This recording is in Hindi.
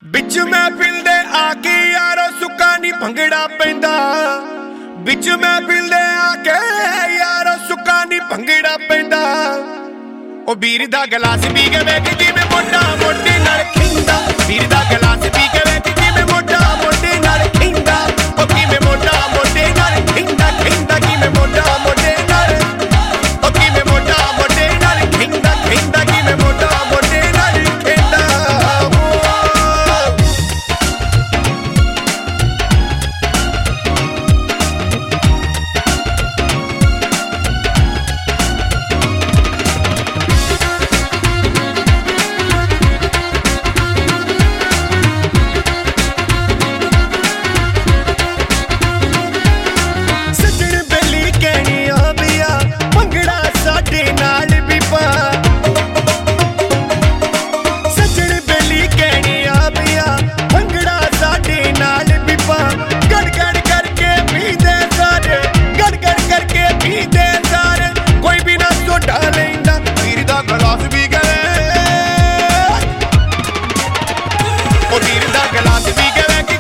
बिच महफिल दे आके यारो सुक्का नी भंगड़ा पैंदा। बिच महफिल दे आके यारो सुक्का नी भंगड़ा पैंदा। ओ बीर दा गिलास पी के बैठ जिवें मोटा मोटे नाल खिंदा। बीर दा गिलास पी के बैठ जिवें मोटा मोटे नाल खिंदा। ओ किवें मोटा मोटे नाल खिंदा खिंदा किवें मोटा मोटे नाल ओ किवें मोटा मोटे नाल खिंदा खिंदा किवें मोटा मोटे नाल खिंदा। गिलास भी गवे